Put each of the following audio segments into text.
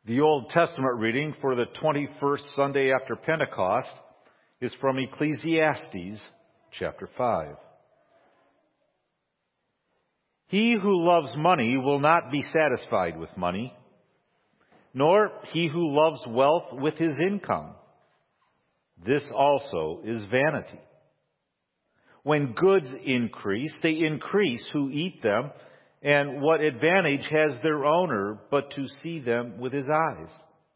The Old Testament reading for the 21st Sunday after Pentecost is from Ecclesiastes chapter 5. He who loves money will not be satisfied with money, nor he who loves wealth with his income. This also is vanity. When goods increase, they increase who eat them, and what advantage has their owner but to see them with his eyes?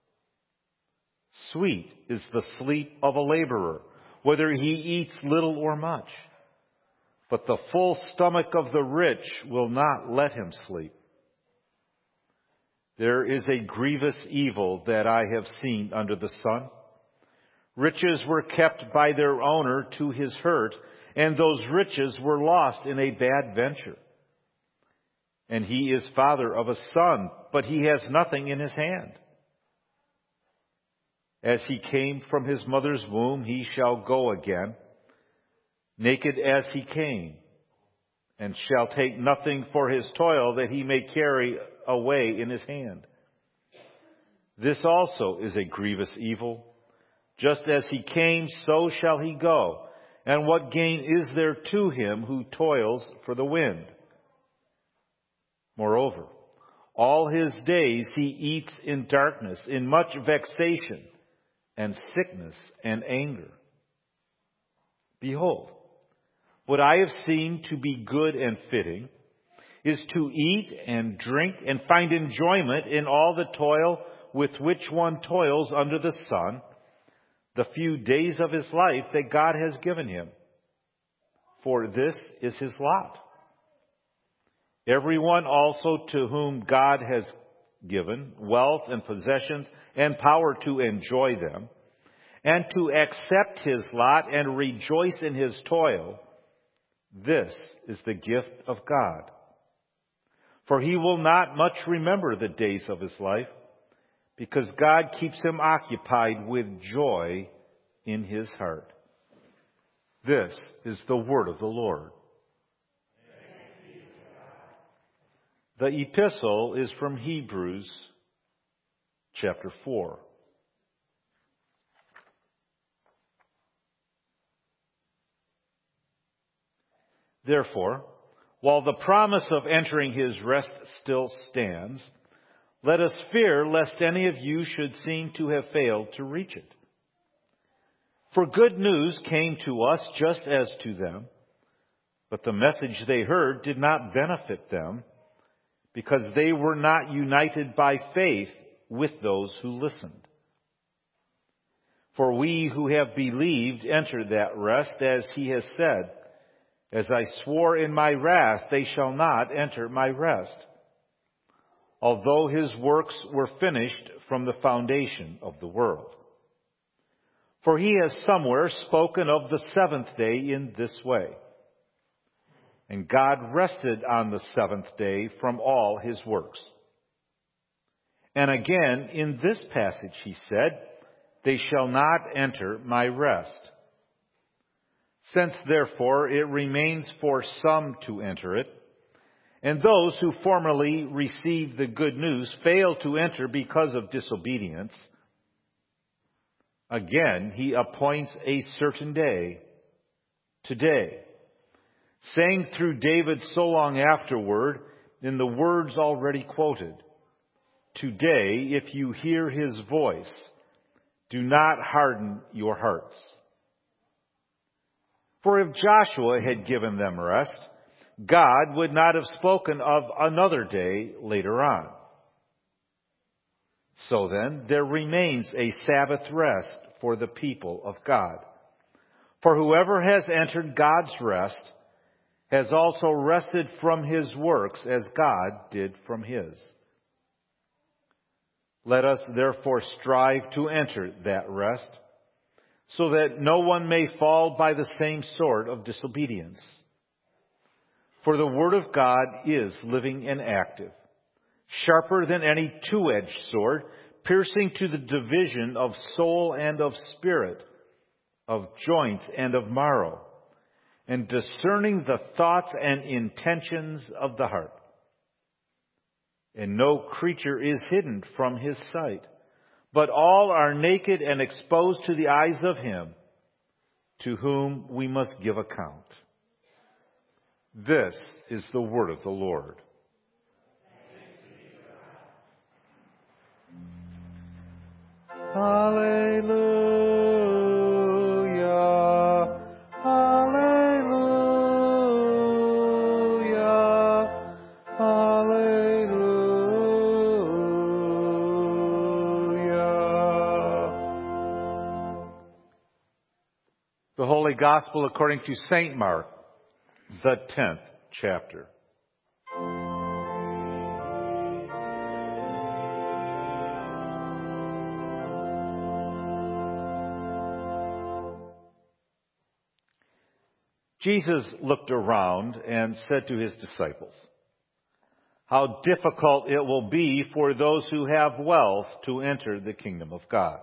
Sweet is the sleep of a laborer, whether he eats little or much. But the full stomach of the rich will not let him sleep. There is a grievous evil that I have seen under the sun. Riches were kept by their owner to his hurt, and those riches were lost in a bad venture. And he is father of a son, but he has nothing in his hand. As he came from his mother's womb, he shall go again, naked as he came, and shall take nothing for his toil that he may carry away in his hand. This also is a grievous evil. Just as he came, so shall he go. And what gain is there to him who toils for the wind? Moreover, all his days he eats in darkness, in much vexation and sickness and anger. Behold, what I have seen to be good and fitting is to eat and drink and find enjoyment in all the toil with which one toils under the sun, the few days of his life that God has given him. For this is his lot. Everyone also to whom God has given wealth and possessions and power to enjoy them, and to accept his lot and rejoice in his toil, this is the gift of God. For he will not much remember the days of his life, because God keeps him occupied with joy in his heart. This is the word of the Lord. The epistle is from Hebrews chapter 4. Therefore, while the promise of entering his rest still stands, let us fear lest any of you should seem to have failed to reach it. For good news came to us just as to them, but the message they heard did not benefit them, because they were not united by faith with those who listened. For we who have believed enter that rest, as he has said, as I swore in my wrath, they shall not enter my rest, although his works were finished from the foundation of the world. For he has somewhere spoken of the seventh day in this way. And God rested on the seventh day from all his works. And again, in this passage he said, they shall not enter my rest. Since therefore it remains for some to enter it, and those who formerly received the good news failed to enter because of disobedience, again he appoints a certain day, today, saying through David so long afterward, in the words already quoted, today, if you hear his voice, do not harden your hearts. For if Joshua had given them rest, God would not have spoken of another day later on. So then, there remains a Sabbath rest for the people of God. For whoever has entered God's rest has also rested from his works as God did from his. Let us therefore strive to enter that rest, so that no one may fall by the same sort of disobedience. For the word of God is living and active, sharper than any two-edged sword, piercing to the division of soul and of spirit, of joints and of marrow, and discerning the thoughts and intentions of the heart. and no creature is hidden from his sight. But all are naked and exposed to the eyes of him to whom we must give account. This is the word of the Lord. Hallelujah. Hallelujah. Hallelujah. The Holy Gospel according to St. Mark, the 10th chapter. Jesus looked around and said to his disciples, "How difficult it will be for those who have wealth to enter the kingdom of God."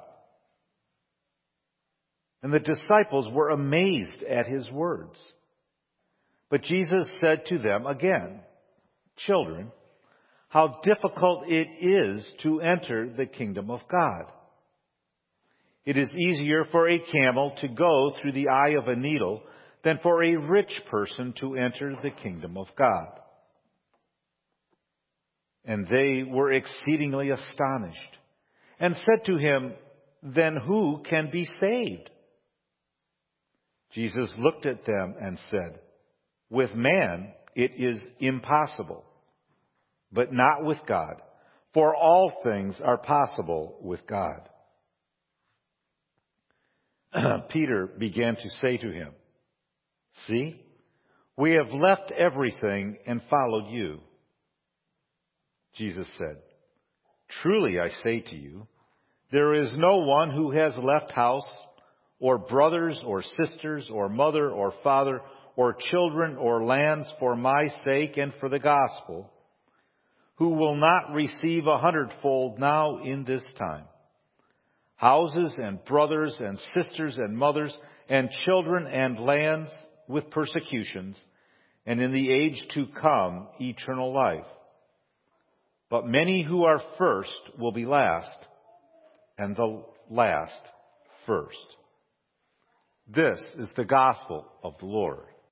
And the disciples were amazed at his words. But Jesus said to them again, "Children, how difficult it is to enter the kingdom of God. It is easier for a camel to go through the eye of a needle than for a rich person to enter the kingdom of God." And they were exceedingly astonished and said to him, "Then who can be saved?" Jesus looked at them and said, "With man it is impossible, but not with God, for all things are possible with God." Peter began to say to him, "See, we have left everything and followed you." Jesus said, "Truly I say to you, there is no one who has left house, or brothers, or sisters, or mother, or father, or children, or lands for my sake and for the gospel, who will not receive 100-fold now in this time, houses and brothers and sisters and mothers and children and lands with persecutions, and in the age to come eternal life. But many who are first will be last, and the last first." This is the gospel of the Lord.